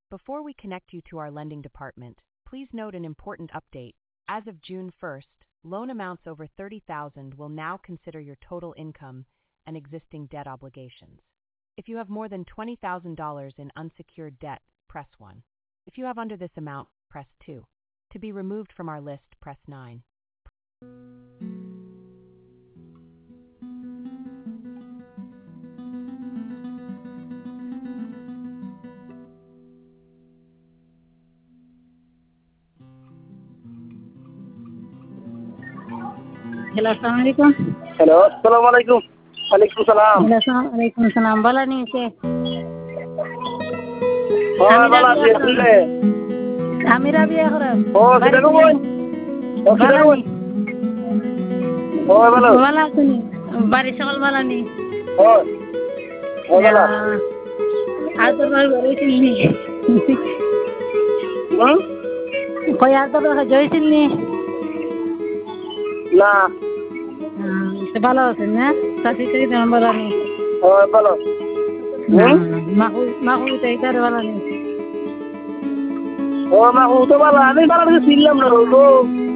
Before we connect you to our lending department, please note an important update. As of June 1st, loan amounts over $30,000 will now consider your total income and existing debt obligations. If you have more than $20,000 in unsecured debt, press 1. If you have under this amount, press 2. To be removed from our list, press 9. Hello, assalamualaikum. Hello আসসালামু আলাইকুম। ওয়ালাইকুম সালাম। Hello, assalamualaikum. Salam. Bala ni se. বালা দিলে Amira biya kore. ও সেটা কই ও সেটা Bala কই ni. ও বলো Bala suni. Bari sakal bala ni. ও ও বলো Ato bar gore sini. হুম Koi ato bar joy sini. না Se bala asen na. Sasi tei dan bala ni. ও বলো Mahu tei dar bala ni. ও মা ও তো বালা আমি বালা কিছু ছিলাম না তো